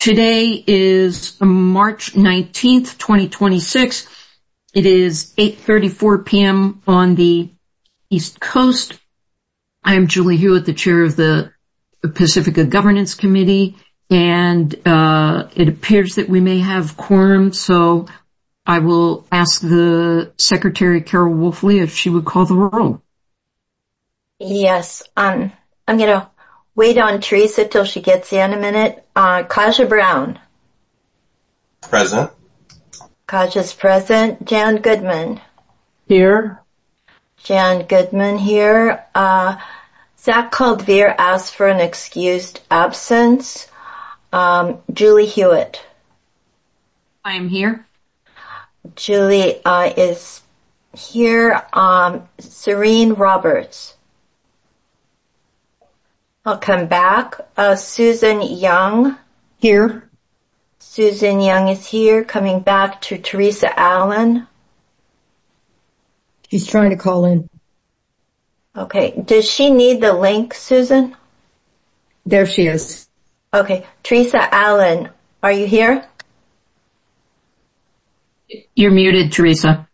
Today is March 19th, 2026. It is 8:34 p.m. on the East Coast. I am Julie Hewitt, the chair of the Pacifica Governance Committee, and it appears that we may have quorum, so I will ask the Secretary, Carol Wolfley, if she would call the roll. Yes, I'm going to wait on Teresa till she gets in a minute. Kaja Brown. Present. Kaja's present. Jan Goodman. Here. Jan Goodman here. Zach Caldveer asked for an excused absence. Julie Hewitt. I am here. Julie is here. Serene Roberts. I'll come back. Susan Young. Here. Susan Young is here. Coming back to Teresa Allen. She's trying to call in. Okay. Does she need the link, Susan? There she is. Okay. Teresa Allen, are you here? You're muted, Teresa.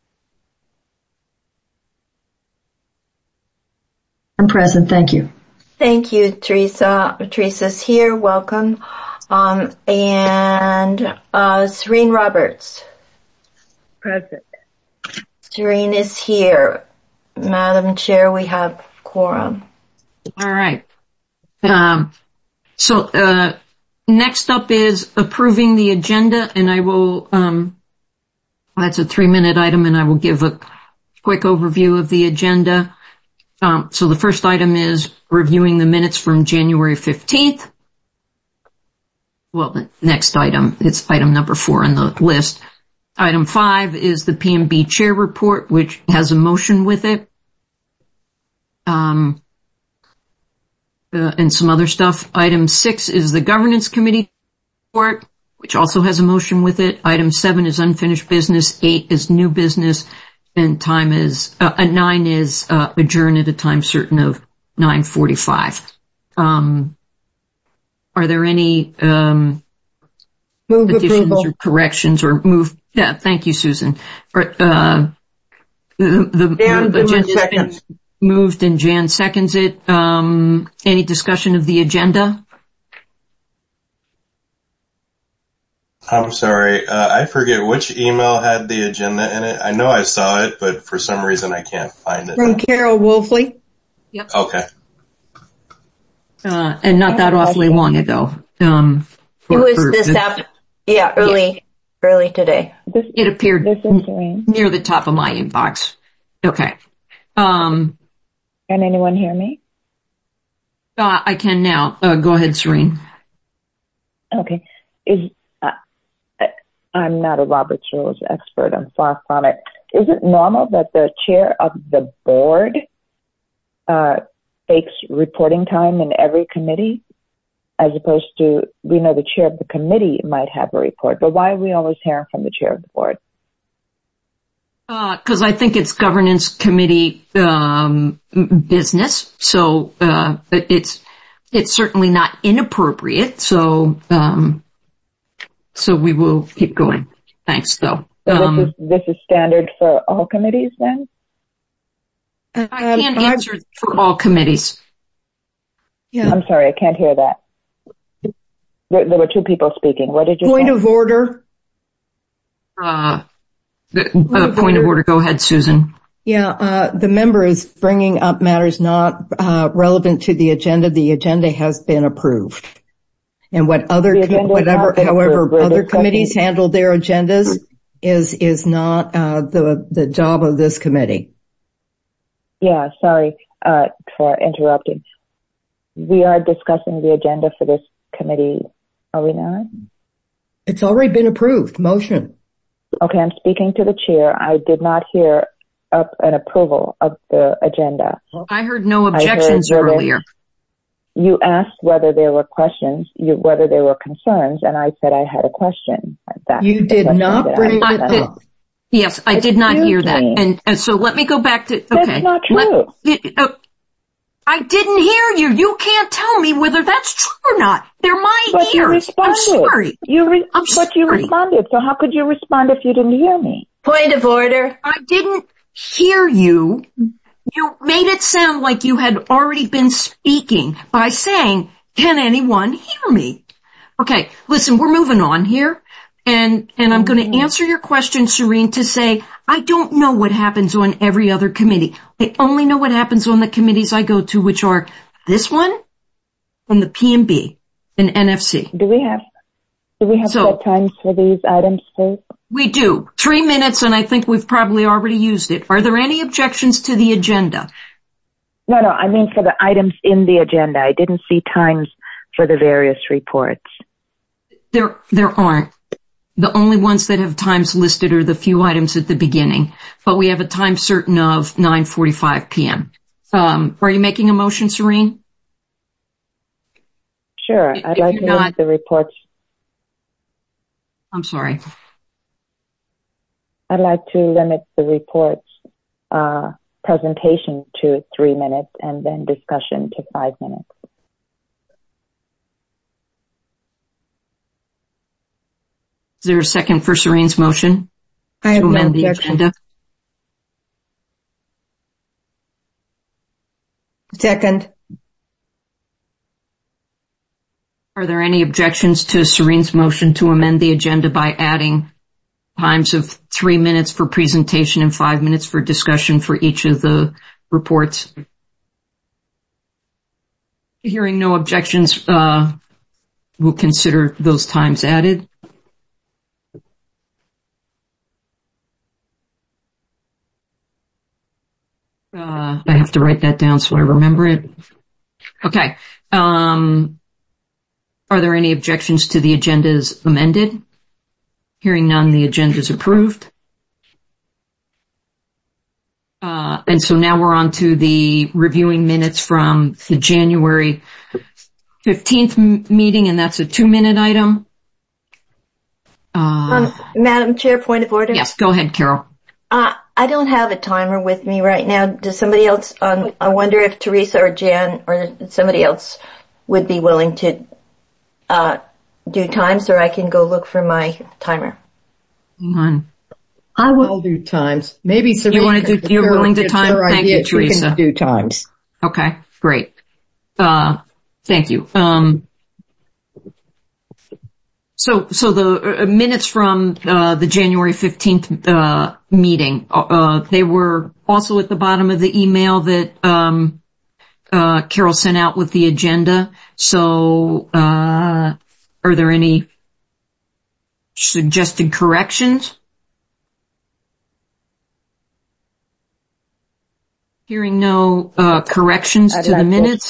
I'm present, thank you. Thank you, Teresa. Teresa's here. Welcome. And Serene Roberts. Present. Serene is here. Madam Chair, we have quorum. All right. So next up is approving the agenda, and I will, that's a 3-minute item, and I will give a quick overview of the agenda. So the first item is reviewing the minutes from January 15th. Well, the next item, it's item number 4 on the list. Item 5 is the PMB chair report, which has a motion with it. And some other stuff. Item 6 is the governance committee report, which also has a motion with it. Item 7 is unfinished business. 8 is new business. And time is, 9 is, adjourn at a time certain of 9:45. Are there any, Move additions approval. or corrections or move? Yeah, thank you, Susan. The agenda has been moved and Jan seconds it. Any discussion of the agenda? I'm sorry, I forget which email had the agenda in it. I know I saw it, but for some reason I can't find it. From Carol Wolfley. Yep. Okay. And not that awfully long ago. It was this after, early today. It appeared This is Serene. near the top of my inbox. Okay. Can anyone hear me? I can now. Go ahead, Serene. Okay. I'm not a Robert's Rules expert. I'm far from it. Is it normal that the chair of the board takes reporting time in every committee, as opposed to, we know the chair of the committee might have a report, but why are we always hearing from the chair of the board? Because I think it's governance committee business, so it's certainly not inappropriate. So we will keep going. Thanks, though. So this is standard for all committees, then? I can't answer for all committees. Yeah. I'm sorry, I can't hear that. There were two people speaking. What did you say? Point of order. Point of order. Go ahead, Susan. Yeah, the member is bringing up matters not relevant to the agenda. The agenda has been approved. And however other committees handle their agendas is not the job of this committee. Yeah, sorry for interrupting. We are discussing the agenda for this committee, are we not? It's already been approved. Motion. Okay, I'm speaking to the chair. I did not hear an approval of the agenda. I heard no objections earlier. You asked whether there were questions, whether there were concerns, and I said I had a question. You did not bring it up. Yes, I did not hear that. And so let me go back to, okay. That's not true. I didn't hear you. You can't tell me whether that's true or not. They're my ears. You responded. I'm sorry. But you responded. So how could you respond if you didn't hear me? Point of order. I didn't hear you. You made it sound like you had already been speaking by saying, can anyone hear me? Okay, listen, we're moving on here. And I'm going to answer your question, Serene, to say, I don't know what happens on every other committee. I only know what happens on the committees I go to, which are this one and the P&B and NFC. Do we have set times for these items, please? We do. 3 minutes, and I think we've probably already used it. Are there any objections to the agenda? No, I mean for the items in the agenda. I didn't see times for the various reports. There aren't. The only ones that have times listed are the few items at the beginning, but we have a time certain of 9:45 p.m. Are you making a motion, Serene? Sure. I'd like to limit the reports. I'm sorry. I'd like to limit the reports presentation to 3 minutes and then discussion to 5 minutes. Is there a second for Serene's motion? I have to amend no the objection. agenda? Second. Are there any objections to Serene's motion to amend the agenda by adding times of 3 minutes for presentation and 5 minutes for discussion for each of the reports? Hearing no objections, we'll consider those times added. I have to write that down so I remember it. Okay. Are there any objections to the agenda as amended? Hearing none, the agenda is approved. And so now we're on to the reviewing minutes from the January 15th meeting, and that's a 2-minute item. Madam Chair, point of order. Yes, go ahead, Carol. I don't have a timer with me right now. Does somebody else, I wonder if Teresa or Jan or somebody else would be willing to do times, or I can go look for my timer. Hang on. I'll do times. Maybe Serene. You're willing to time? Thank you, Teresa. Can do times. Okay, great. Thank you. So the minutes from the January 15th meeting, they were also at the bottom of the email that Carol sent out with the agenda. So are there any suggested corrections? Hearing no corrections to the minutes.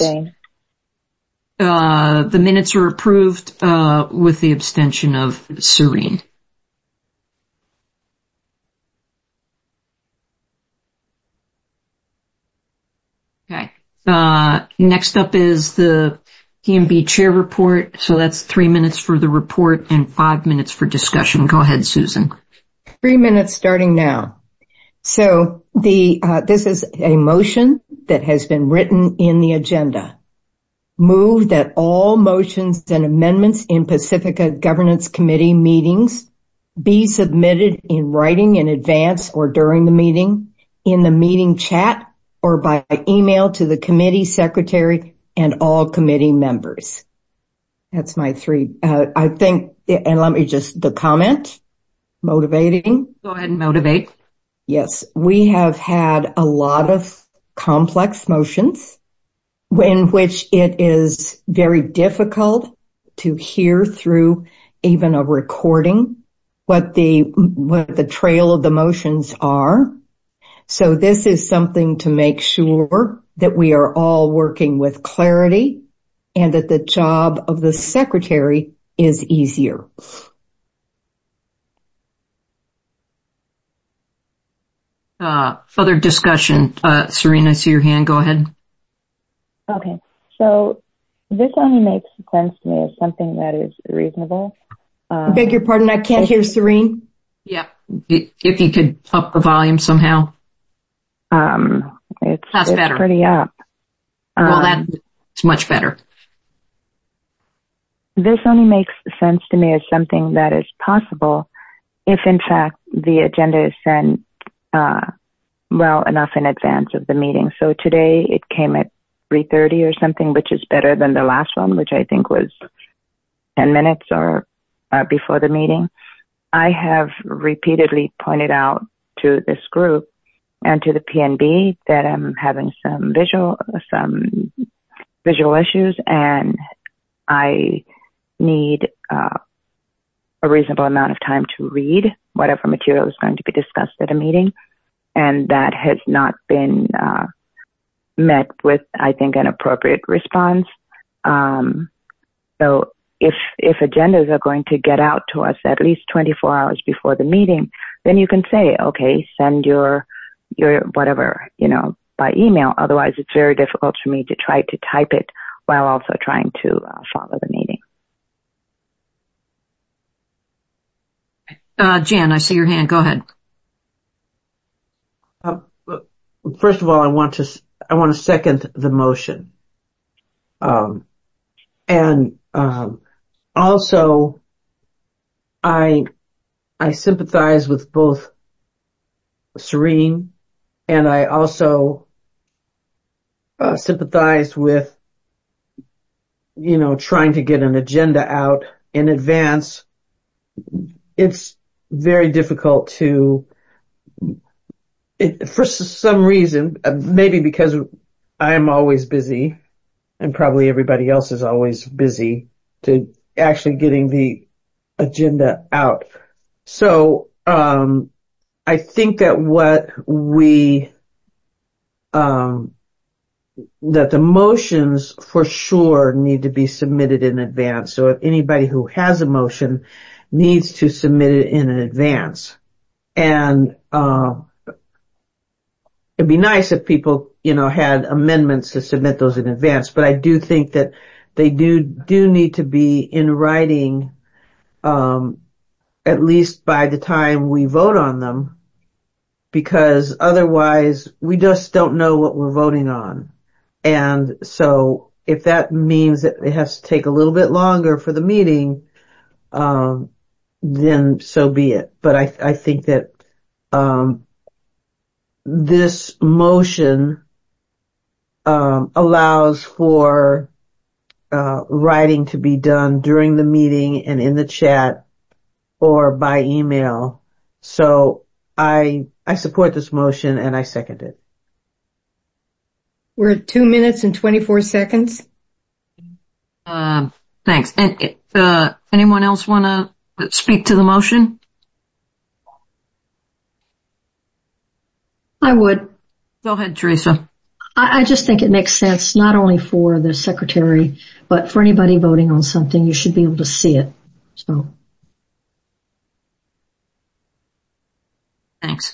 The minutes are approved with the abstention of Serene. Okay. Next up is the P&B chair report. So that's 3 minutes for the report and 5 minutes for discussion. Go ahead, Susan. 3 minutes starting now. So this is a motion that has been written in the agenda. Move that all motions and amendments in Pacifica Governance Committee meetings be submitted in writing in advance or during the meeting, in the meeting chat, or by email to the committee secretary and all committee members. That's my three. I think, and let me just, the comment, motivating. Go ahead and motivate. Yes, we have had a lot of complex motions in which it is very difficult to hear through even a recording what the trail of the motions are. So this is something to make sure that we are all working with clarity and that the job of the secretary is easier. Further discussion. Serena, I see your hand. Go ahead. Okay. So this only makes sense to me as something that is reasonable. I beg your pardon, I can't hear Serene. Yeah. If you could up the volume somehow. It's better. Pretty up. Well, that's much better. This only makes sense to me as something that is possible if, in fact, the agenda is sent well enough in advance of the meeting. So today it came at 3:30 or something, which is better than the last one, which I think was 10 minutes or before the meeting. I have repeatedly pointed out to this group and to the PNB that I'm having some visual issues, and I need a reasonable amount of time to read whatever material is going to be discussed at a meeting, and that has not been met with, I think, an appropriate response. So if agendas are going to get out to us at least 24 hours before the meeting, then you can say, okay, send your whatever, by email. Otherwise, it's very difficult for me to try to type it while also trying to follow the meeting. Jan, I see your hand. Go ahead. First of all, I want to second the motion. Also, I sympathize with both Serene, and I also sympathize with, trying to get an agenda out in advance. It's very difficult for some reason, maybe because I am always busy, and probably everybody else is always busy, to actually getting the agenda out. So, I think that that the motions for sure need to be submitted in advance. So if anybody who has a motion needs to submit it in advance. And, it'd be nice if people, had amendments to submit those in advance, but I do think that they do need to be in writing, at least by the time we vote on them, because otherwise we just don't know what we're voting on. And so if that means that it has to take a little bit longer for the meeting, then so be it. But I think that, this motion allows for writing to be done during the meeting and in the chat or by email. So I support this motion and I second it. We're at 2 minutes and 24 seconds. Thanks. And anyone else want to speak to the motion? I would. Go ahead, Teresa. I just think it makes sense, not only for the secretary, but for anybody voting on something, you should be able to see it. So. Thanks.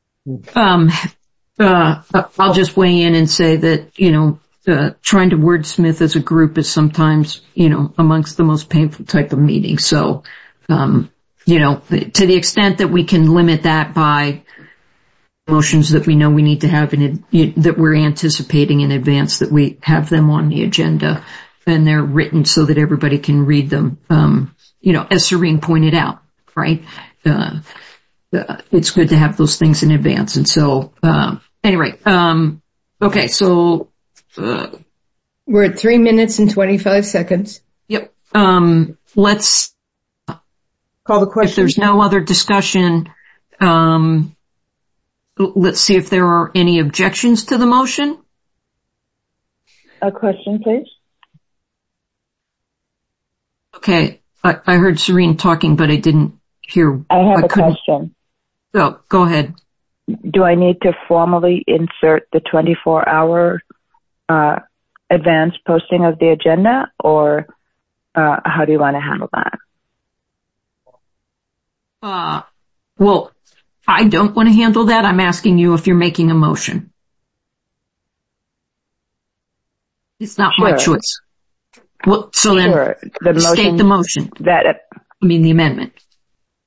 I'll just weigh in and say that, trying to wordsmith as a group is sometimes, amongst the most painful type of meetings. So, to the extent that we can limit that by motions that we know we need to have that we're anticipating in advance, that we have them on the agenda and they're written so that everybody can read them. As Serene pointed out, right? It's good to have those things in advance. And so, anyway, okay, so, we're at 3 minutes and 25 seconds. Yep. Let's call the question. If there's no other discussion, let's see if there are any objections to the motion. A question, please. Okay. I heard Serene talking, but I didn't hear. I have a question. Oh, go ahead. Do I need to formally insert the 24-hour advance posting of the agenda, or how do you want to handle that? Well, I don't want to handle that. I'm asking you if you're making a motion. It's not my choice. Well, so then state the motion. The amendment.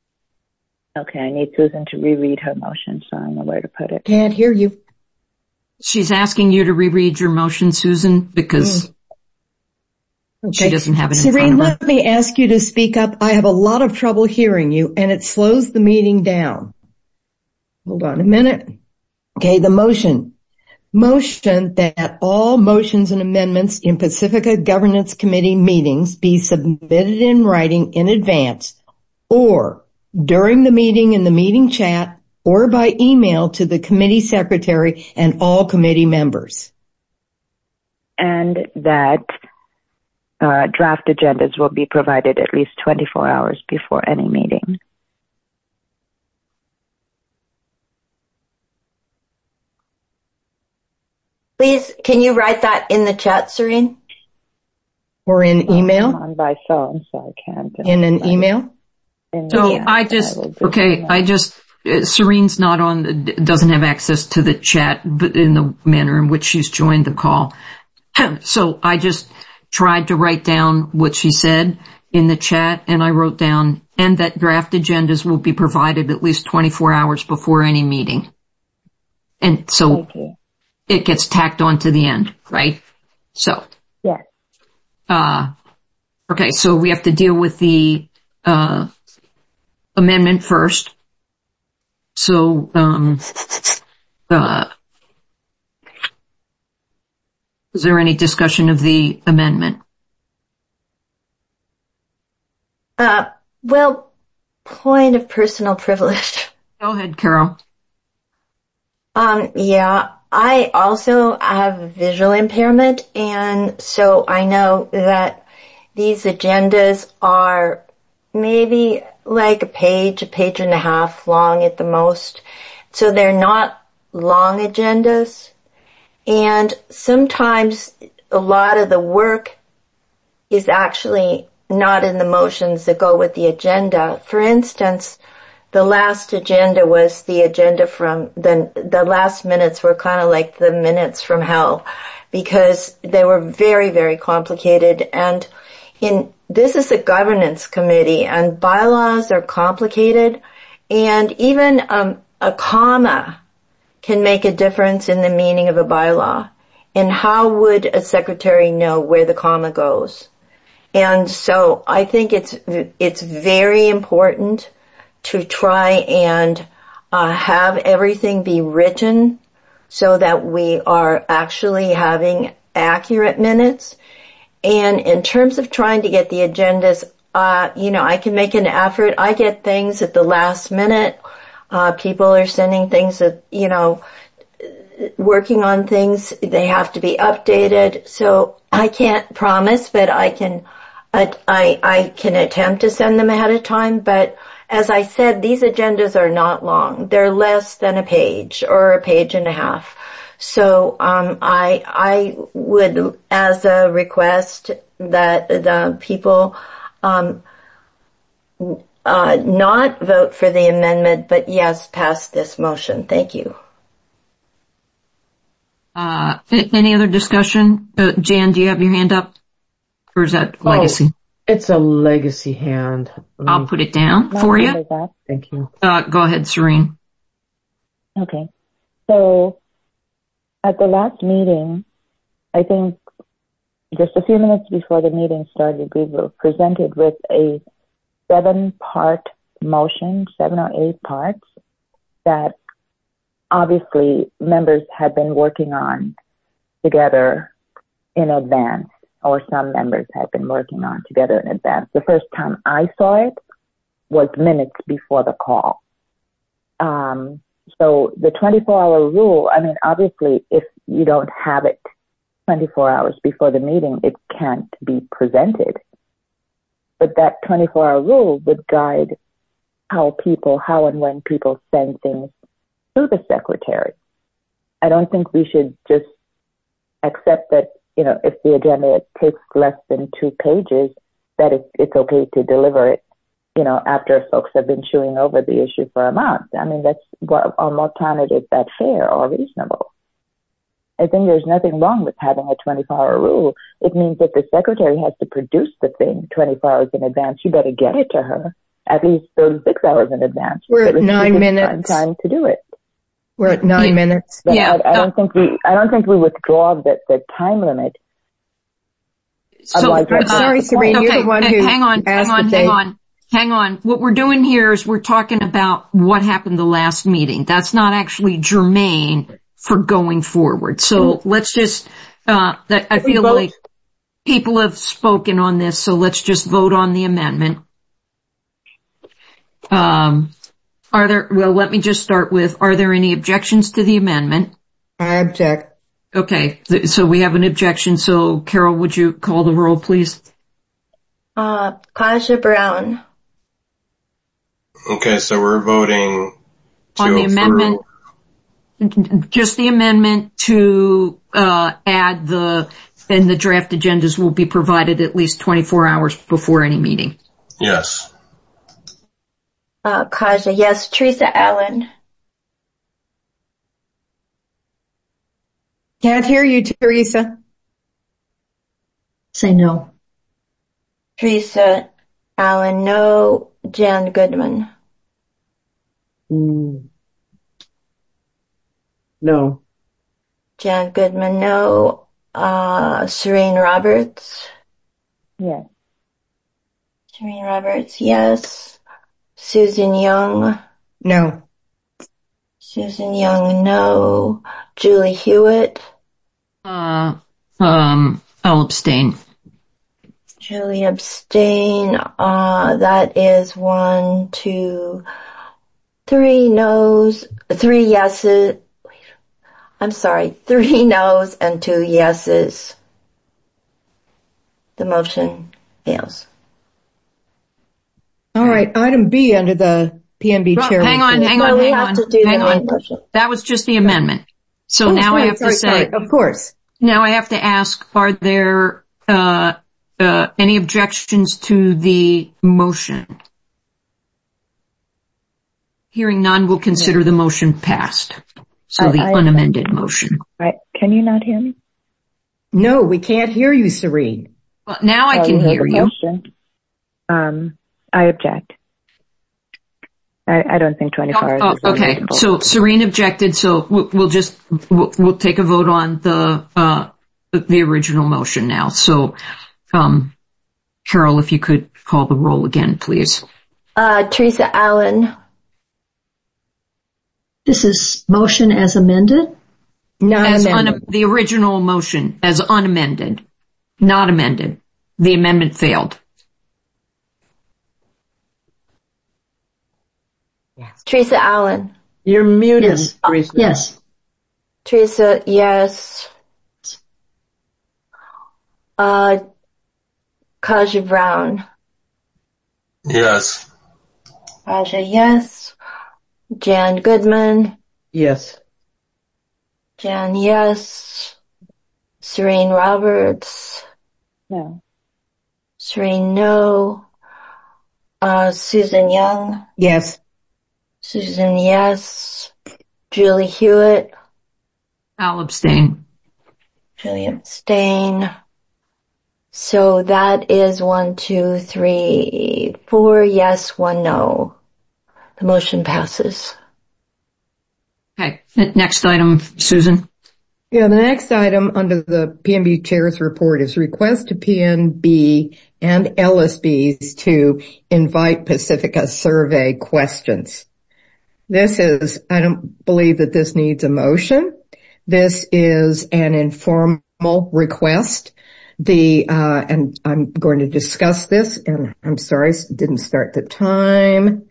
Okay, I need Susan to reread her motion so I know where to put it. Can't hear you. She's asking you to reread your motion, Susan, because she doesn't have it in front of her. Serene, let me ask you to speak up. I have a lot of trouble hearing you, and it slows the meeting down. Hold on a minute. Okay, the motion. Motion that all motions and amendments in Pacifica Governance Committee meetings be submitted in writing in advance or during the meeting in the meeting chat or by email to the committee secretary and all committee members. And that draft agendas will be provided at least 24 hours before any meeting. Please, can you write that in the chat, Serene? Or in email? I'm on by phone, so I can't. In an email? Serene's not on, doesn't have access to the chat in the manner in which she's joined the call. So I just tried to write down what she said in the chat, and I wrote down, and that draft agendas will be provided at least 24 hours before any meeting. And so it gets tacked on to the end, right? So. Yes. Okay, so we have to deal with the amendment first. So, is there any discussion of the amendment? Well, point of personal privilege. Go ahead, Carol. Yeah, I also have visual impairment, and so I know that these agendas are maybe like a page and a half long at the most. So they're not long agendas. And sometimes a lot of the work is actually not in the motions that go with the agenda. For instance, the last agenda was the agenda from the last minutes were kind of like the minutes from hell because they were very, very complicated. And this is a governance committee and bylaws are complicated, and even a comma can make a difference in the meaning of a bylaw. And how would a secretary know where the comma goes? And so I think it's very important to try and have everything be written so that we are actually having accurate minutes. And in terms of trying to get the agendas, I can make an effort. I get things at the last minute. People are sending things that, working on things. They have to be updated. So I can't promise, but I can attempt to send them ahead of time. But as I said, these agendas are not long. They're less than a page or a page and a half. So, I would, as a request, that the people, not vote for the amendment, but yes, pass this motion. Thank you. Any other discussion? Jan, do you have your hand up? Or is that legacy? It's a legacy hand. I'll put it down for you. Thank you. Go ahead, Serene. Okay. So, at the last meeting, I think just a few minutes before the meeting started, we were presented with a 7-part motion, 7 or 8 parts, that obviously members had been working on together in advance, or some members had been working on together in advance. The first time I saw it was minutes before the call. So the 24-hour rule, obviously, if you don't have it 24 hours before the meeting, it can't be presented. But that 24-hour rule would guide how and when people send things to the secretary. I don't think we should just accept that, if the agenda takes less than 2 pages, that it's okay to deliver it, after folks have been chewing over the issue for a month. That's what alternative is that fair or reasonable. I think there's nothing wrong with having a 24-hour rule. It means that the secretary has to produce the thing 24 hours in advance. You better get it to her at least 36 hours in advance. We're at 9 minutes. Time to do it. We're at 9 minutes. But yeah. I don't think we withdraw the time limit. So, I'm sorry, Serene, you're the one who Hang on. What we're doing here is we're talking about what happened the last meeting. That's not actually germane for going forward. So let's just, I feel like people have spoken on this, so let's just vote on the amendment. Let me just start with, are there any objections to the amendment? I object. Okay, so we have an objection. So, Carol, would you call the roll, please? Kaja Brown. Okay, so we're voting on the amendment, just the amendment to add and the draft agendas will be provided at least 24 hours before any meeting. Yes. Kaja, yes. Teresa Allen. Can't hear you, Teresa. Say no. Teresa Allen, no. Jan Goodman. No. Jan Goodman, no. Serene Roberts. Yes. Serene Roberts, yes. Susan Young. No. Susan Young, no. Julie Hewitt. I'll abstain. Julie abstain. That is 1, 2, 3 no's, 3 yeses. I'm sorry, 3 no's and 2 yeses. The motion fails. All right, item B under the PMB chair. Hang on. That was just the amendment. So now I have to say, of course. Now I have to ask, are there any objections to the motion? Hearing none, we'll consider the motion passed. So the unamended motion. Right. Can you not hear me? No, we can't hear you, Serene. Well, now I can hear you. I object. I don't think 24 hours is okay. So Serene objected, so we'll take a vote on the original motion now. So, Carol, if you could call the roll again, please. Teresa Allen. This is motion as amended? The original motion as unamended. Not amended. The amendment failed. Yes. Teresa Allen. You're muted, yes. Teresa. Yes. Teresa, yes. Kaja Brown. Yes. Kaja, yes. Jan Goodman. Yes. Jan, yes. Serene Roberts. No. Serene, no. Susan Young. Yes. Susan, yes. Julie Hewitt. I'll abstain. Julie abstain. So that is 1, 2, 3, 4 yes, 1 no. The motion passes. Okay. Next item, Susan. Yeah, the next item under the PMB Chair's report is request to PNB and LSBs to invite Pacifica survey questions. I don't believe that this needs a motion. This is an informal request. And I'm going to discuss this, and I'm sorry, didn't start the time.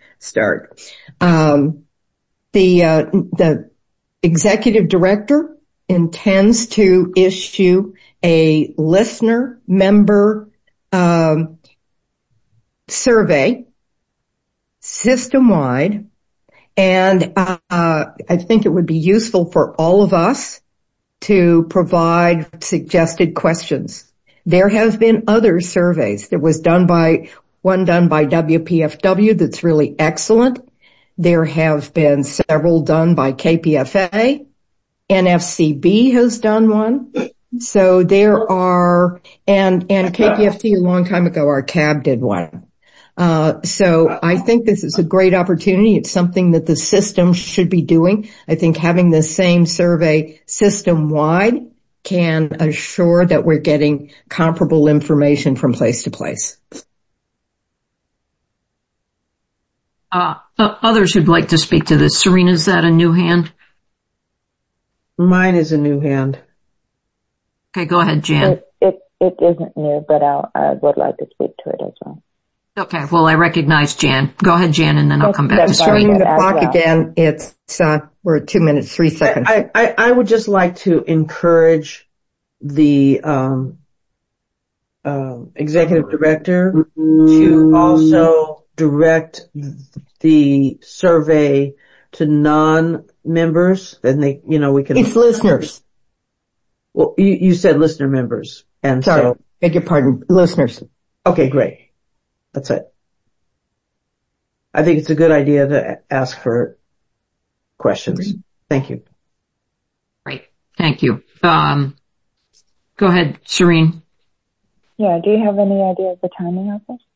The executive director intends to issue a listener member survey system-wide, and I think it would be useful for all of us to provide suggested questions. There have been other surveys. There was one done by WPFW that's really excellent. There have been several done by KPFA. NFCB has done one. So there are, and KPFT a long time ago, our CAB did one. So I think this is a great opportunity. It's something that the system should be doing. I think having the same survey system-wide can assure that we're getting comparable information from place to place. Others who'd like to speak to this. Serena, is that a new hand? Mine is a new hand. Okay, go ahead, Jan. It isn't new, but I would like to speak to it as well. Okay, well, I recognize Jan. Go ahead, Jan, and then I'll come back to Starting Serena. the clock again, we're at 2 minutes, 3 seconds. I would just like to encourage the executive director to also direct the survey to non-members, and we can. It's listeners. Well, you said listener members, and sorry, beg your pardon, listeners. Okay, great. That's it. I think it's a good idea to ask for questions. Thank you. Great. Thank you. Go ahead, Serene. Yeah, do you have any idea of the timing of this?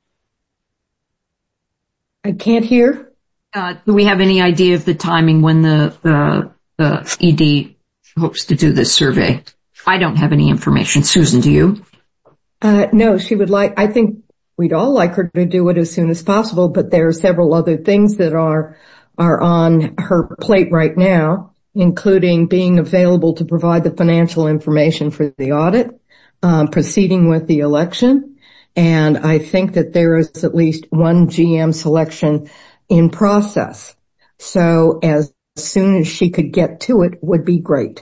I can't hear. Do we have any idea of the timing when the ED hopes to do this survey? I don't have any information. Susan, do you? No, I think we'd all like her to do it as soon as possible, but there are several other things that are on her plate right now, including being available to provide the financial information for the audit, proceeding with the election, and I think that there is at least one GM selection in process. So as soon as she could get to it would be great.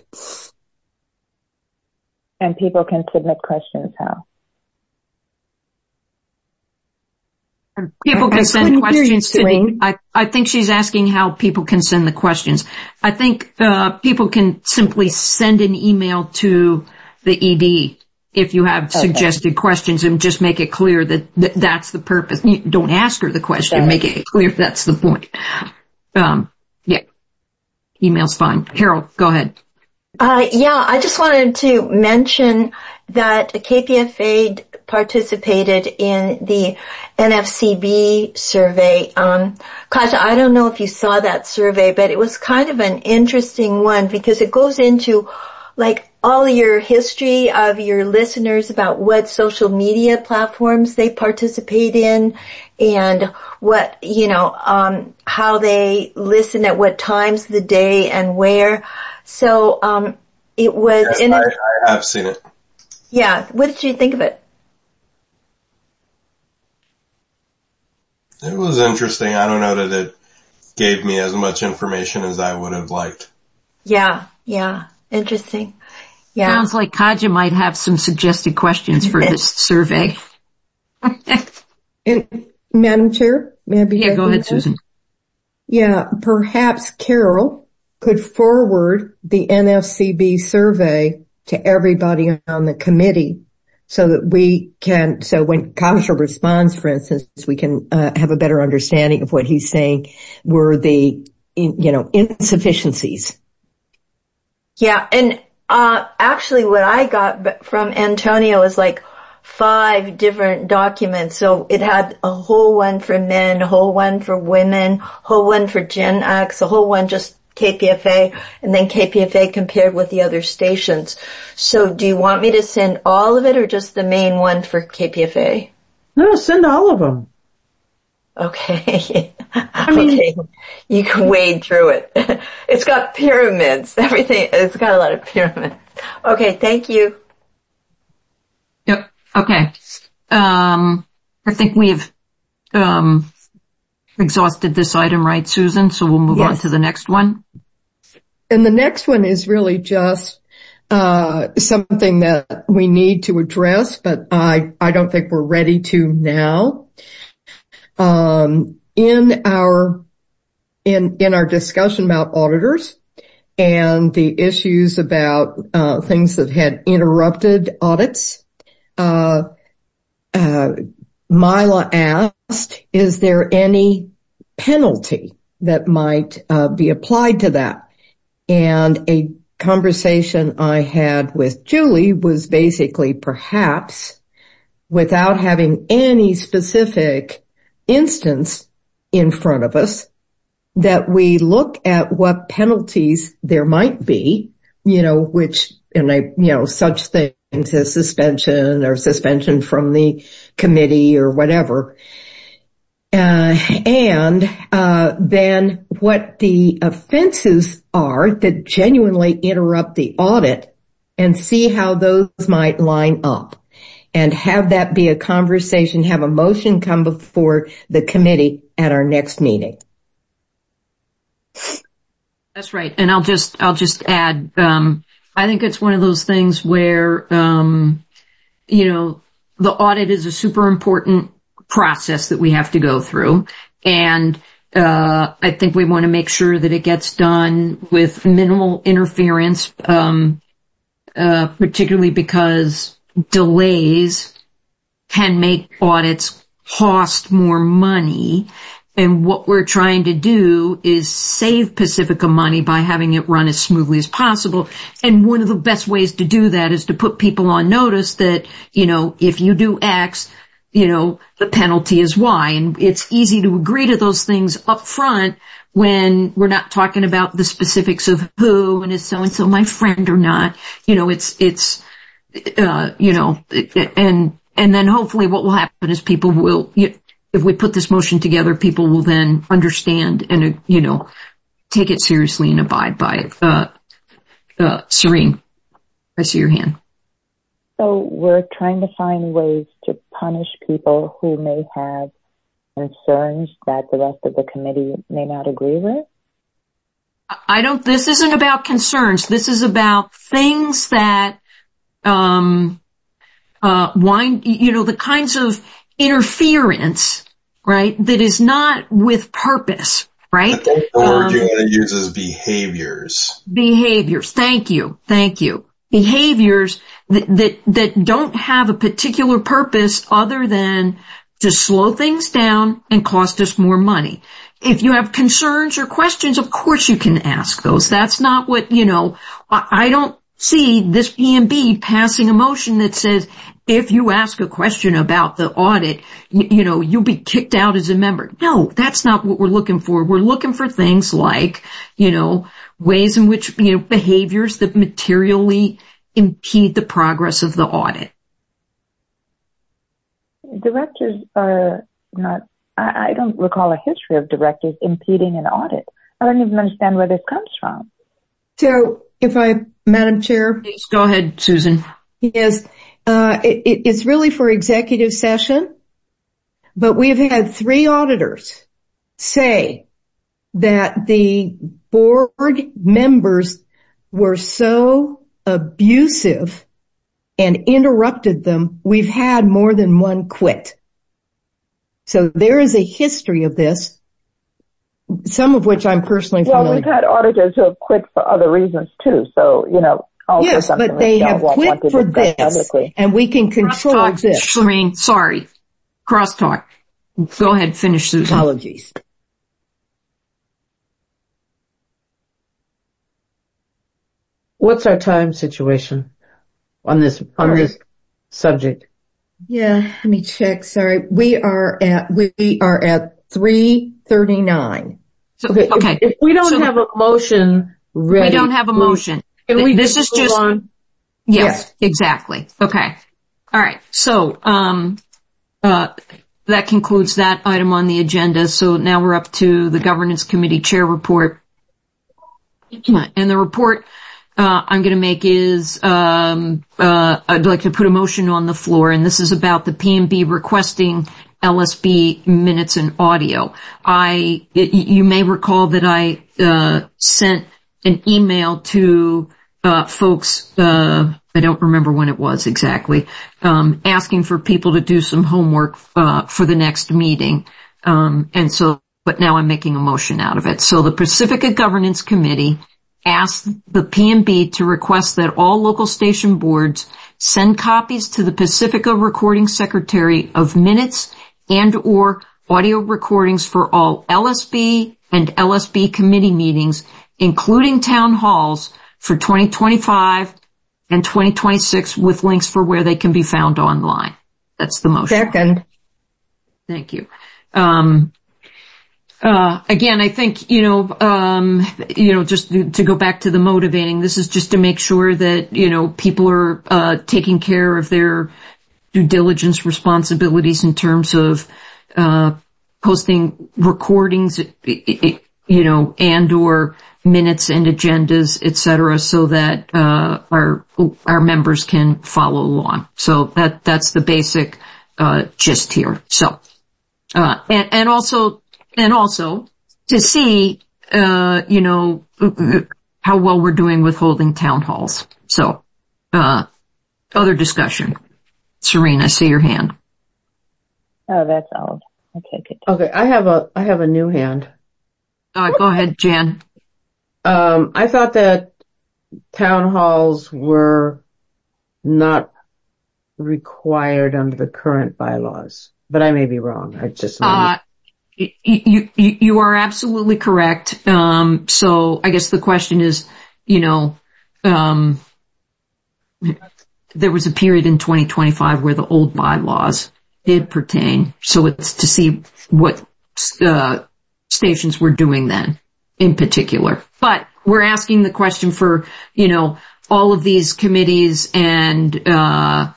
And people can submit questions how? People can send questions to I think she's asking how people can send the questions. I think people can simply send an email to the ED if you have suggested questions, and just make it clear that that's the purpose. You don't ask her the question, make it clear that's the point. Yeah. Email's fine. Carol, go ahead. I just wanted to mention that KPFA participated in the NFCB survey. Katja, I don't know if you saw that survey, but it was kind of an interesting one because it goes into like all your history of your listeners about what social media platforms they participate in and what, how they listen at what times of the day and where. So, it was. Yes, I have seen it. Yeah. What did you think of it? It was interesting. I don't know that it gave me as much information as I would have liked. Yeah. Interesting. Yeah. Sounds like Katja might have some suggested questions for this survey. And Madam Chair, may I be? Yeah, go ahead, Susan. Yeah, perhaps Carol could forward the NFCB survey to everybody on the committee so that we can, so when Katja responds, for instance, we can have a better understanding of what he's saying were the, insufficiencies. Yeah, and actually what I got from Antonio is like 5 different documents. So it had a whole one for men, a whole one for women, a whole one for Gen X, a whole one just KPFA, and then KPFA compared with the other stations. So do you want me to send all of it or just the main one for KPFA? No, send all of them. Okay. Okay. You can wade through it. It's got pyramids. Everything. It's got a lot of pyramids. Okay. Thank you. Yep. Okay. I think we have, exhausted this item, right, Susan? So we'll move on to the next one. And the next one is really just something that we need to address, but I don't think we're ready to now. In our discussion about auditors and the issues about things that had interrupted audits, Mila asked, is there any penalty that might be applied to that? And a conversation I had with Julie was basically perhaps without having any specific instance in front of us, that we look at what penalties there might be, such things as suspension or suspension from the committee or whatever. And then what the offenses are that genuinely interrupt the audit, and see how those might line up, and have that be a conversation, have a motion come before the committee at our next meeting. That's right. And I'll just add, I think it's one of those things where, the audit is a super important process that we have to go through. And, I think we want to make sure that it gets done with minimal interference, particularly because delays can make audits cost more money. And what we're trying to do is save Pacifica money by having it run as smoothly as possible. And one of the best ways to do that is to put people on notice that, if you do X, the penalty is Y. And it's easy to agree to those things up front when we're not talking about the specifics of who, and is so-and-so my friend or not. And then hopefully what will happen is people will, if we put this motion together, people will then understand and, take it seriously and abide by it. Serene, I see your hand. So we're trying to find ways to punish people who may have concerns that the rest of the committee may not agree with? This isn't about concerns. This is about things that, the kinds of interference, right, that is not with purpose, right? I think the word you want to use is behaviors. Behaviors. Thank you. Behaviors that don't have a particular purpose other than to slow things down and cost us more money. If you have concerns or questions, of course you can ask those. That's not what, I don't see this PMB passing a motion that says, if you ask a question about the audit, you'll be kicked out as a member. No, that's not what we're looking for. We're looking for things like, ways in which, behaviors that materially impede the progress of the audit. Directors are not, I don't recall a history of directors impeding an audit. I don't even understand where this comes from. So, Madam Chair? Please go ahead, Susan. Yes, it's really for executive session, but we've had 3 auditors say that the board members were so abusive and interrupted them, we've had more than one quit. So there is a history of this, some of which I'm personally familiar with. Well, we've had auditors who have quit for other reasons too, so, also yes, but they have quit for this, publicly. And we can control this. Shireen, sorry. Crosstalk. Go ahead, finish, Susan. Apologies. What's our time situation on this subject? Yeah, let me check. Sorry. We are at 3:39. Okay. If we don't have a motion ready. We don't have a motion. This is just on? Yes, exactly. Okay. All right. So, that concludes that item on the agenda. So now we're up to the Governance Committee Chair report. And the report I'm going to make is I'd like to put a motion on the floor, and this is about the PMB requesting LSB minutes and audio. You may recall that I sent an email to folks, I don't remember when it was exactly, asking for people to do some homework for the next meeting. But now I'm making a motion out of it. So the Pacifica Governance Committee asked the PMB to request that all local station boards send copies to the Pacifica Recording Secretary of minutes and or audio recordings for all LSB and LSB committee meetings, including town halls, for 2025 and 2026, with links for where they can be found online. That's the motion. Second. Thank you. Again, I think, just to go back to the motivating, this is just to make sure that, people are, taking care of their due diligence responsibilities in terms of, posting recordings, and or minutes and agendas, et cetera, so that, our members can follow along. So that's the basic, gist here. So, and also to see, how well we're doing with holding town halls. So, other discussion. Serene, I see your hand. Oh, that's old. Okay, good. Okay, I have a new hand. Go ahead, Jan. I thought that town halls were not required under the current bylaws, but I may be wrong. I just you are absolutely correct. So I guess the question is, there was a period in 2025 where the old bylaws did pertain. So it's to see what stations were doing then in particular. But we're asking the question for, all of these committees and the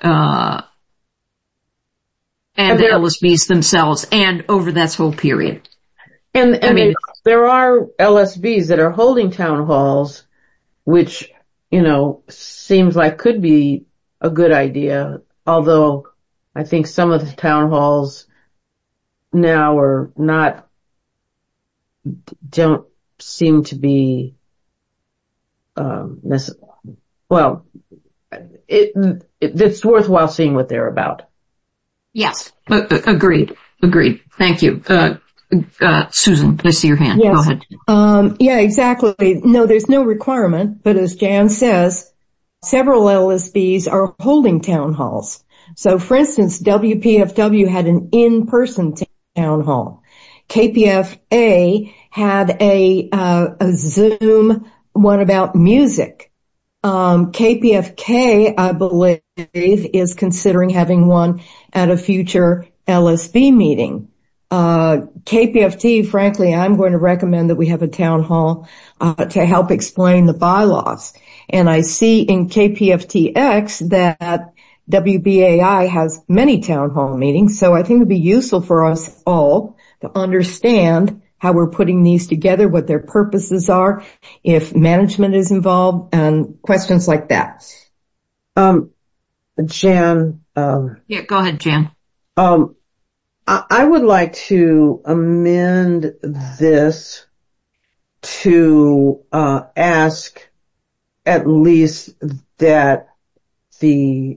LSBs themselves and over that whole period. And there are LSBs that are holding town halls, which, seems like could be a good idea, although I think some of the town halls now don't seem to be, it's worthwhile seeing what they're about. Yes. Agreed. Thank you. Susan, I see your hand. Yes. Go ahead. Yeah, exactly. No, there's no requirement, but as Jan says, several LSBs are holding town halls. So for instance, WPFW had an in-person town hall. KPFA had a Zoom one about music. KPFK, I believe, is considering having one at a future LSB meeting. KPFT, frankly, I'm going to recommend that we have a town hall to help explain the bylaws. And I see in KPFTX that WBAI has many town hall meetings, so I think it would be useful for us all to understand how we're putting these together, what their purposes are, if management is involved, and questions like that. Jan. Yeah, go ahead, Jan. I would like to amend this to ask at least that the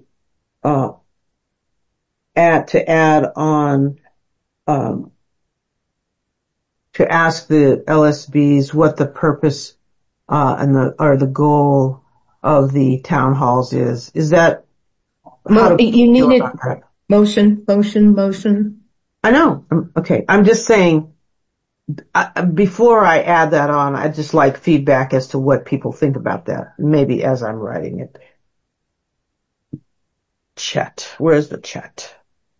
to ask the LSBs what the purpose or the goal of the town halls is. Is that you needed motion? I know. Okay. I'm just saying, before I add that on, I'd just like feedback as to what people think about that, maybe as I'm writing it. Chat. Where's the chat?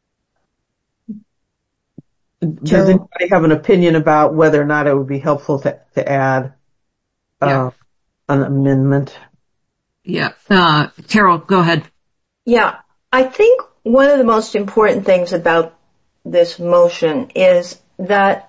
Does anybody have an opinion about whether or not it would be helpful to add an amendment? Yeah. Carol, go ahead. Yeah. I think one of the most important things about this motion is that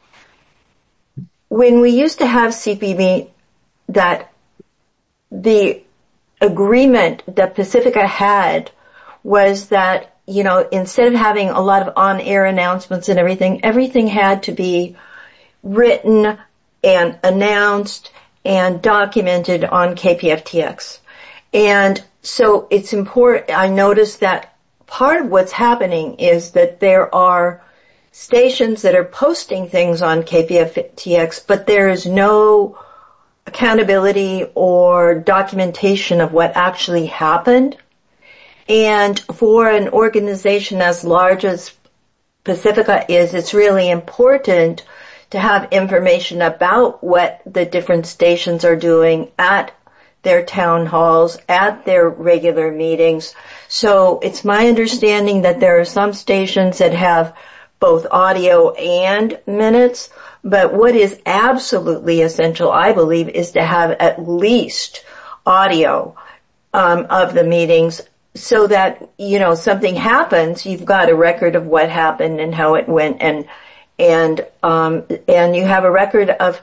when we used to have CPB, that the agreement that Pacifica had was that, instead of having a lot of on-air announcements and everything had to be written and announced and documented on KPFTX. And so it's important. I noticed that part of what's happening is that there are stations that are posting things on KPFTX, but there is no accountability or documentation of what actually happened. And for an organization as large as Pacifica is, it's really important to have information about what the different stations are doing at their town halls, at their regular meetings. So it's my understanding that there are some stations that have both audio and minutes. But what is absolutely essential, I believe, is to have at least audio of the meetings, so that, something happens, you've got a record of what happened and how it went, and you have a record of,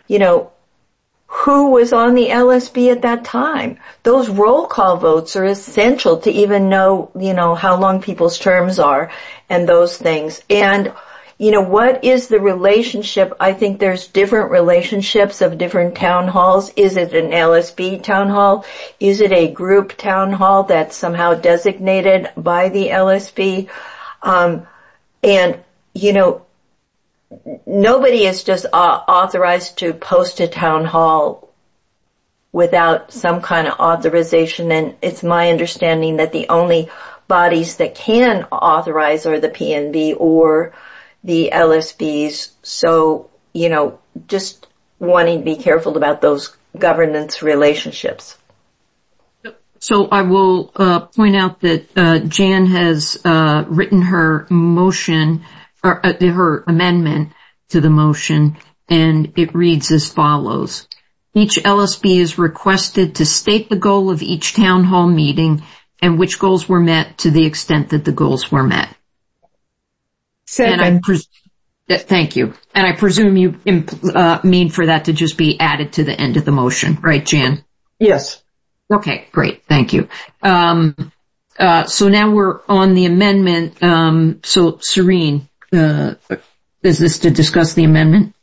who was on the LSB at that time. Those roll call votes are essential to even know, how long people's terms are and those things. And, what is the relationship? I think there's different relationships of different town halls. Is it an LSB town hall? Is it a group town hall that's somehow designated by the LSB? Nobody is just authorized to post a town hall without some kind of authorization, and it's my understanding that the only bodies that can authorize are the PNB or the LSBs. So, just wanting to be careful about those governance relationships. So I will point out that Jan has written her motion, or her amendment to the motion, and it reads as follows. Each LSB is requested to state the goal of each town hall meeting and which goals were met to the extent that the goals were met. Second. Thank you. And I presume you mean for that to just be added to the end of the motion, right, Jan? Yes. Okay, great. Thank you. So now we're on the amendment. So Serene, is this to discuss the amendment?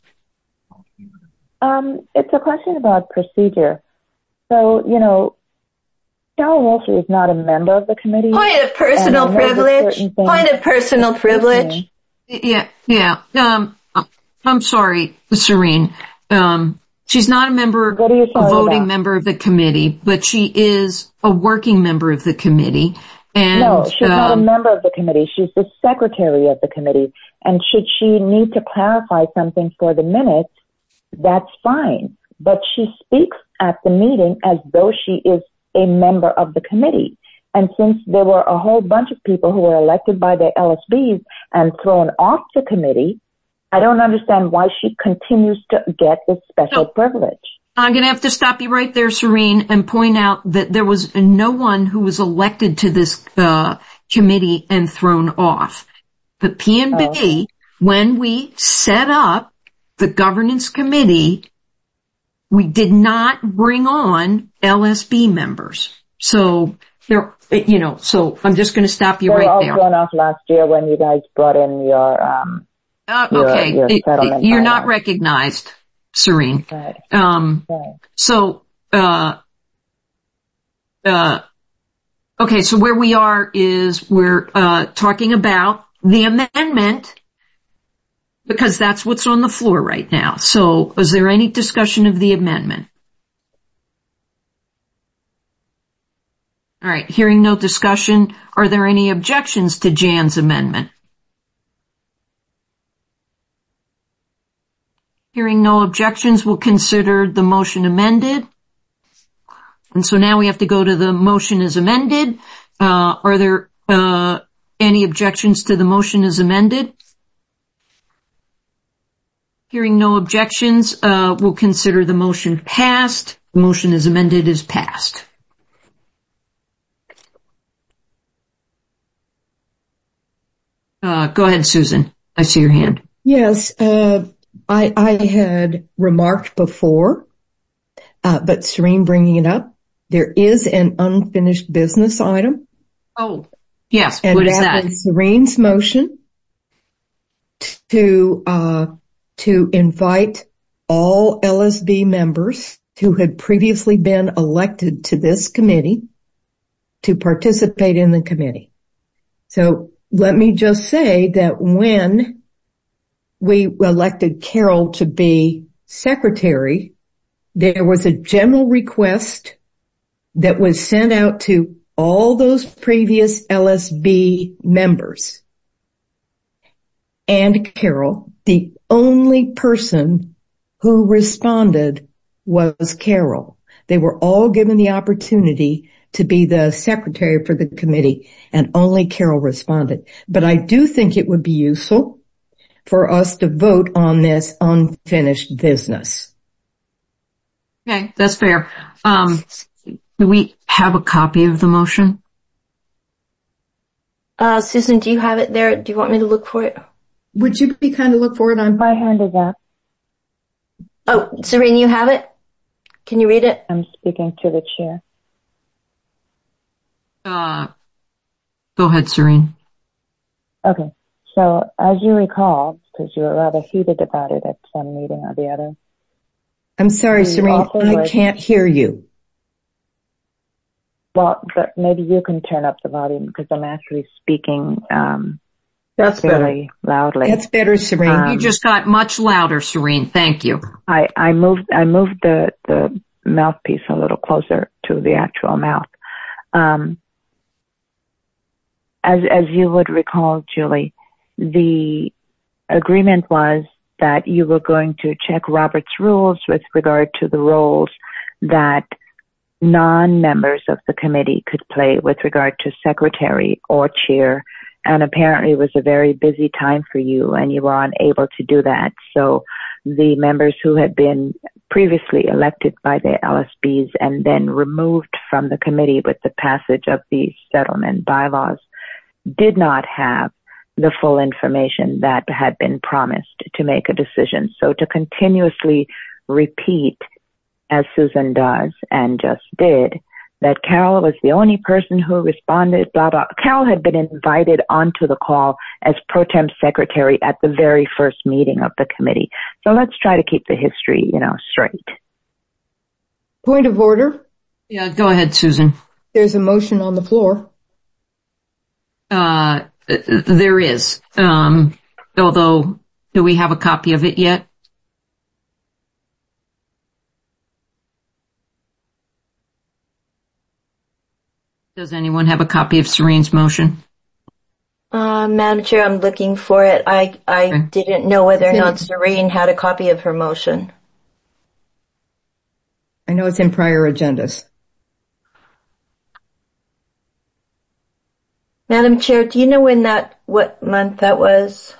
It's a question about procedure. So, Carol Wilshire is not a member of the committee. Point of personal privilege. Point of personal privilege. Yeah. I'm sorry, Serene. She's not a voting member of the committee, but she is a working member of the committee. And, no, she's not a member of the committee. She's the secretary of the committee. And should she need to clarify something for the minutes, that's fine. But she speaks at the meeting as though she is a member of the committee. And since there were a whole bunch of people who were elected by the LSBs and thrown off the committee, I don't understand why she continues to get this special privilege. I'm going to have to stop you right there, Serene, and point out that there was no one who was elected to this committee and thrown off. But PNB, when we set up the governance committee, we did not bring on LSB members. So there, so I'm just going to stop you right there. They were all thrown off last year when you guys brought in your your settlement. You're not recognized, Serene. Right. So, okay, so where we are is we're talking about the amendment, because that's what's on the floor right now. So is there any discussion of the amendment? All right, hearing no discussion, are there any objections to Jan's amendment? Hearing no objections, we'll consider the motion amended. And so now we have to go to the motion as amended. Are there any objections to the motion as amended? Hearing no objections, we'll consider the motion passed. The motion as amended is passed. Go ahead, Susan. I see your hand. Yes, I had remarked before, but Serene bringing it up, there is an unfinished business item. Oh, yes. And what is that? And Serene's motion to invite all LSB members who had previously been elected to this committee to participate in the committee. So let me just say that when we elected Carol to be secretary, there was a general request that was sent out to all those previous LSB members. And Carol, the only person who responded was Carol. They were all given the opportunity to be the secretary for the committee, and only Carol responded. But I do think it would be useful for us to vote on this unfinished business. Okay, that's fair. Do we have a copy of the motion? Susan, do you have it there? Do you want me to look for it? Would you be kind of look for it on? My hand is up. Oh, Serene, you have it? Can you read it? I'm speaking to the chair. Go ahead, Serene. Okay. So as you recall, because you were rather heated about it at some meeting or the other. I'm sorry, Serene, I can't hear you. Well, but maybe you can turn up the volume because I'm actually speaking That's fairly loudly. That's better, Serene. You just got much louder, Serene. Thank you. I moved the mouthpiece a little closer to the actual mouth. As you would recall, Julie, the agreement was that you were going to check Robert's rules with regard to the roles that non-members of the committee could play with regard to secretary or chair. And apparently it was a very busy time for you and you were unable to do that. So the members who had been previously elected by the LSBs and then removed from the committee with the passage of the settlement bylaws did not have the full information that had been promised to make a decision. So to continuously repeat, as Susan does and just did, that Carol was the only person who responded, blah, blah. Carol had been invited onto the call as pro tem secretary at the very first meeting of the committee. So let's try to keep the history, straight. Point of order. Yeah, go ahead, Susan. There's a motion on the floor. There is. Although, do we have a copy of it yet? Does anyone have a copy of Serene's motion? Madam Chair, I'm looking for it. I didn't know whether or not Serene had a copy of her motion. I know it's in prior agendas. Madam Chair, do you know what month that was?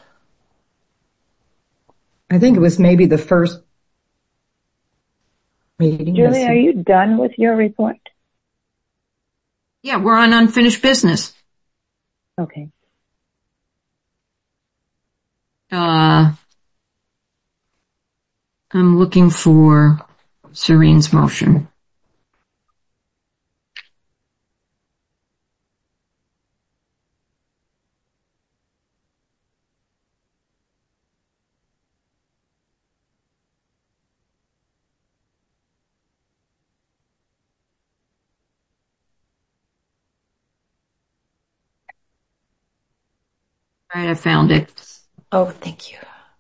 I think it was maybe the first meeting. Julie, are you done with your report? Yeah, we're on unfinished business. Okay. I'm looking for Serene's motion. All right, I found it. Oh, thank you.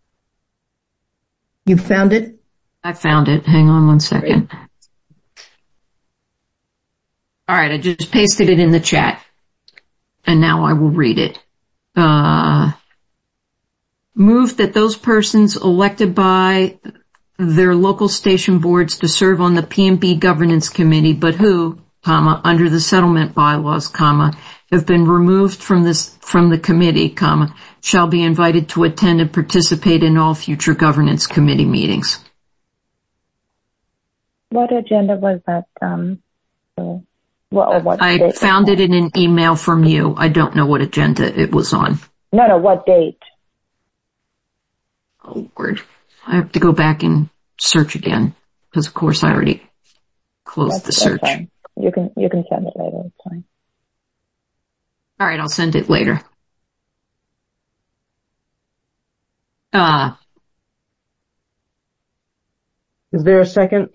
You found it? I found it. Hang on one second. Great. All right, I just pasted it in the chat. And now I will read it. Move that those persons elected by their local station boards to serve on the P&B Governance Committee, but who, under the settlement bylaws, have been removed from the committee, shall be invited to attend and participate in all future governance committee meetings. What agenda was that? I found it in an email from you. I don't know what agenda it was on. No, what date? Oh, Lord. I have to go back and search again, because of course I already closed the search. That's fine. You can send it later. It's fine. All right, I'll send it later. Is there a second?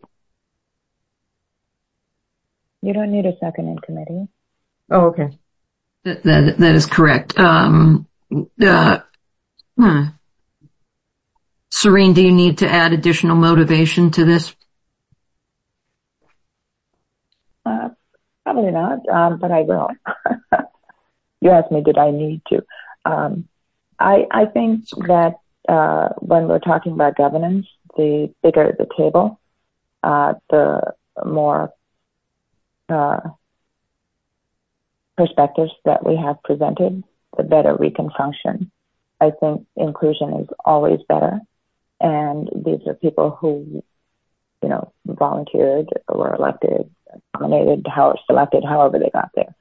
You don't need a second in committee. Oh, okay. That is correct. Serene, do you need to add additional motivation to this? Probably not, but I will. You asked me, did I need to? I think that when we're talking about governance, the bigger the table, the more perspectives that we have presented, the better we can function I think inclusion is always better. And these are people who, volunteered or elected, nominated, selected, however they got there,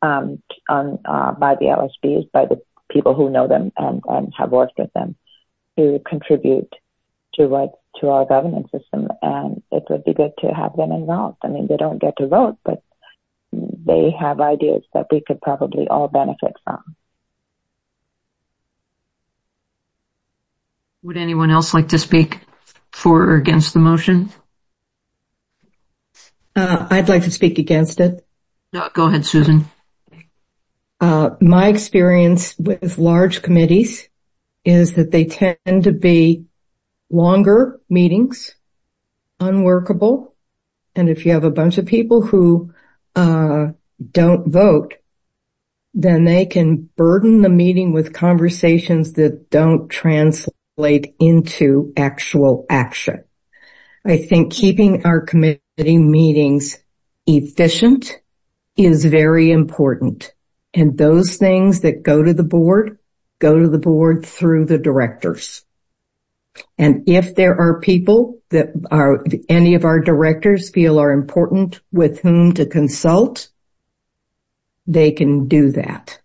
by the LSBs, by the people who know them and have worked with them to contribute to our governance system. And it would be good to have them involved. I mean, they don't get to vote, but they have ideas that we could probably all benefit from. Would anyone else like to speak for or against the motion? I'd like to speak against it. Go ahead, Susan. My experience with large committees is that they tend to be longer meetings, unworkable, and if you have a bunch of people who don't vote, then they can burden the meeting with conversations that don't translate into actual action. I think keeping our committee meetings efficient is very important. And those things that go to the board through the directors. And if there are people that any of our directors feel are important with whom to consult, they can do that.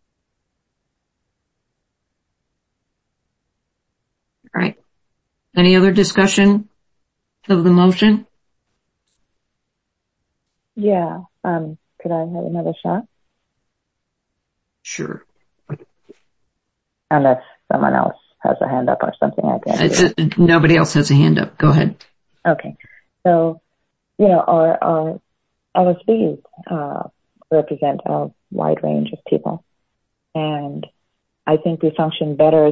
All right. Any other discussion of the motion? Yeah. Could I have another shot? Sure. Unless someone else has a hand up or something, I can. Nobody else has a hand up. Go ahead. Okay. So, our LSBs represent a wide range of people, and I think we function better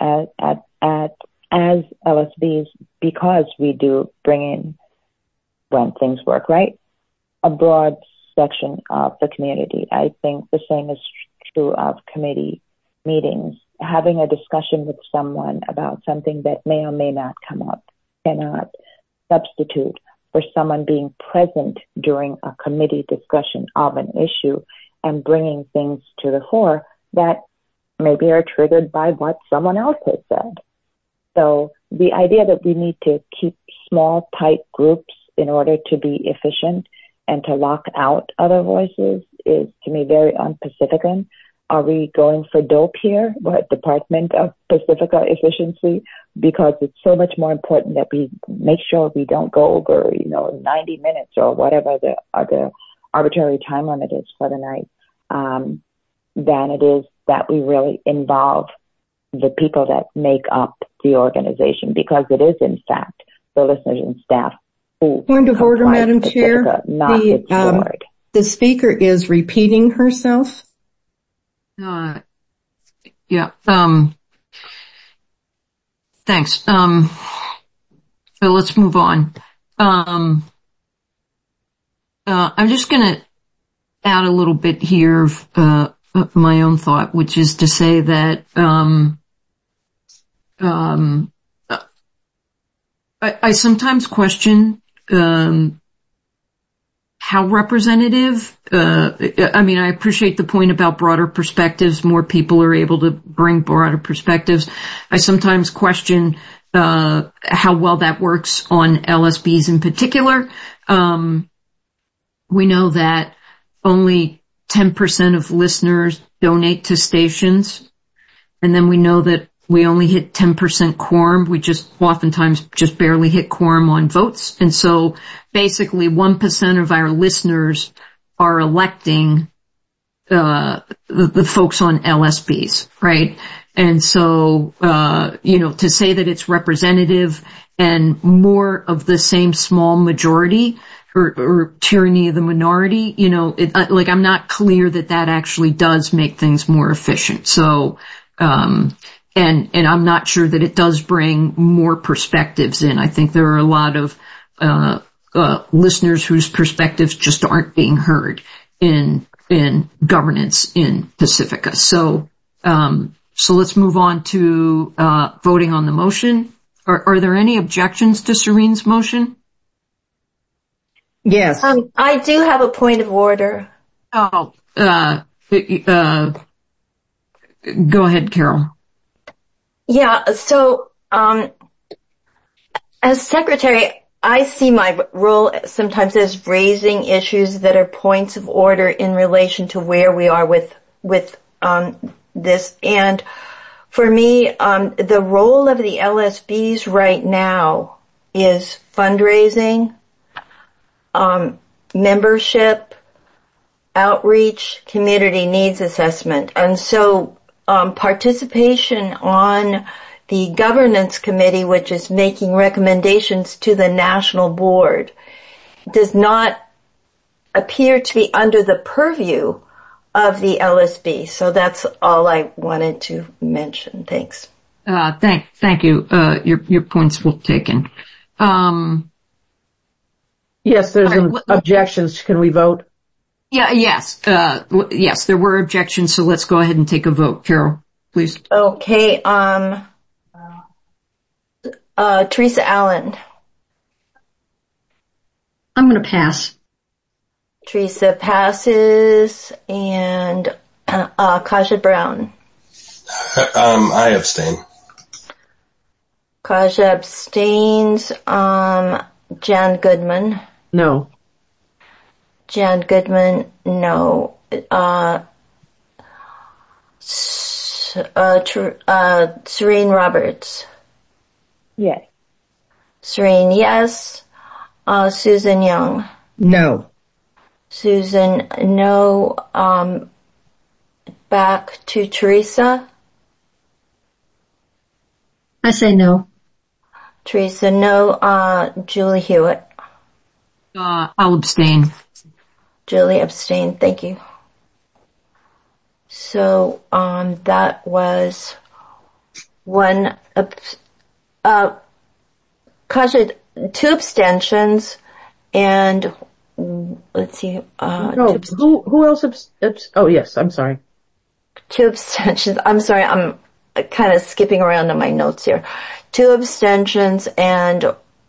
as LSBs because we do bring in, when things work right, a broad section of the community. I think the same is true of committee meetings. Having a discussion with someone about something that may or may not come up cannot substitute for someone being present during a committee discussion of an issue and bringing things to the fore that maybe are triggered by what someone else has said. So the idea that we need to keep small, tight groups in order to be efficient and to lock out other voices is, to me, very un-Pacifican. Are we going for dope here? What, Department of Pacifica Efficiency? Because it's so much more important that we make sure we don't go over, 90 minutes or whatever the arbitrary time limit is for the night, than it is that we really involve the people that make up the organization, because it is, in fact, the listeners and staff who Point of order, Madam Chair. Not its board. The speaker is repeating herself. Yeah. Thanks. So let's move on. I'm just going to add a little bit here of my own thought, which is to say that I sometimes question how representative, I appreciate the point about broader perspectives. More people are able to bring broader perspectives. I sometimes question how well that works on LSBs in particular. We know that only 10% of listeners donate to stations, and then we know that we only hit 10% quorum. We oftentimes barely hit quorum on votes. And so basically 1% of our listeners are electing, the folks on LSBs, right? And so, to say that it's representative and more of the same small majority or tyranny of the minority, I'm not clear that actually does make things more efficient. So, and I'm not sure that it does bring more perspectives in. I think there are a lot of listeners whose perspectives just aren't being heard in governance in Pacifica. So let's move on to voting on the motion. Are there any objections to Serene's motion? Yes. I do have a point of order. Oh, go ahead, Carol. Yeah, so, as secretary, I see my role sometimes as raising issues that are points of order in relation to where we are with this. And for me, the role of the LSBs right now is fundraising, membership, outreach, community needs assessment. And so, participation on the governance committee, which is making recommendations to the national board, does not appear to be under the purview of the LSB. So that's all I wanted to mention. Thanks. Thank you. Your points well taken. Yes, there's objections. Can we vote? Yes, there were objections, so let's go ahead and take a vote. Carol, please. Okay, Teresa Allen. I'm going to pass. Teresa passes, and Kaja Brown. I abstain. Kaja abstains. Jan Goodman. No. Jan Goodman, no. Serene Roberts. Yes. Serene, yes. Susan Young. No. Susan, no. Back to Teresa. I say no. Teresa, no. Julie Hewitt. I'll abstain. Julie abstained. Thank you. So, that was one, Kaja, 2 abstentions, and let's see, no, who else oh yes, I'm sorry. 2 abstentions. I'm sorry, I'm kind of skipping around on my notes here. 2 abstentions and,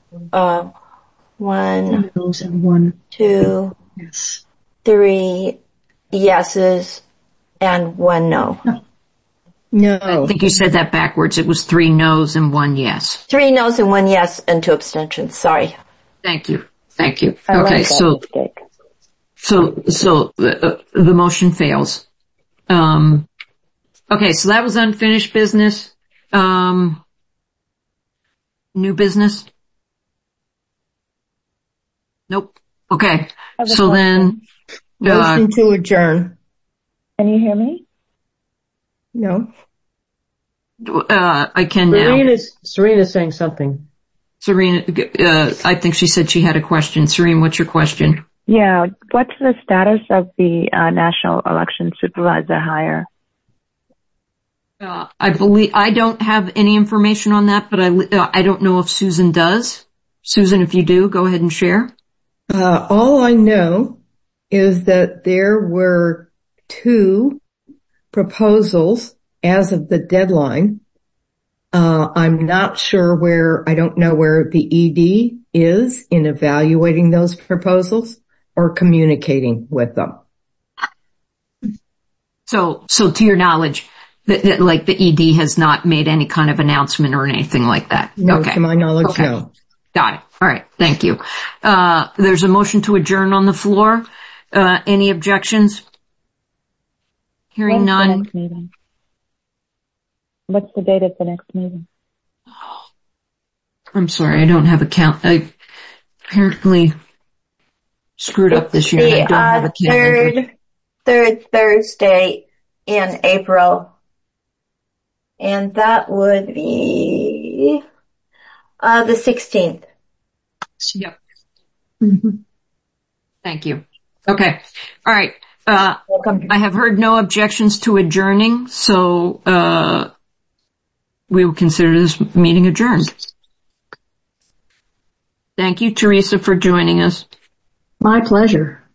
1, No's and 1. 2, Yes. 3 yeses and 1 no. No. I think you said that backwards. It was 3 no's and 1 yes. 3 no's and 1 yes and 2 abstentions. Sorry. Thank you. Okay, so the motion fails. Okay, so that was unfinished business. New business? Nope. Okay. So then, Motion to adjourn. Can you hear me? No. I can now. Serena's saying something. Serena, I think she said she had a question. Serena, what's your question? Yeah. What's the status of the National Election Supervisor hire? I believe I don't have any information on that, but I don't know if Susan does. Susan, if you do, go ahead and share. All I know is that there were 2 proposals as of the deadline. I'm not sure I don't know where the ED is in evaluating those proposals or communicating with them. So to your knowledge, that like the ED has not made any kind of announcement or anything like that? No, okay. To my knowledge, okay. No. Got it. All right. Thank you. There's a motion to adjourn on the floor. Any objections? Hearing none. What's the date of the next meeting? I'm sorry, I don't have a count. I apparently screwed up this year. I don't have a calendar. Third Thursday in April. And that would be, the 16th. Yep. Mm-hmm. Thank you. Okay. All right. I have heard no objections to adjourning, so, we will consider this meeting adjourned. Thank you, Teresa, for joining us. My pleasure.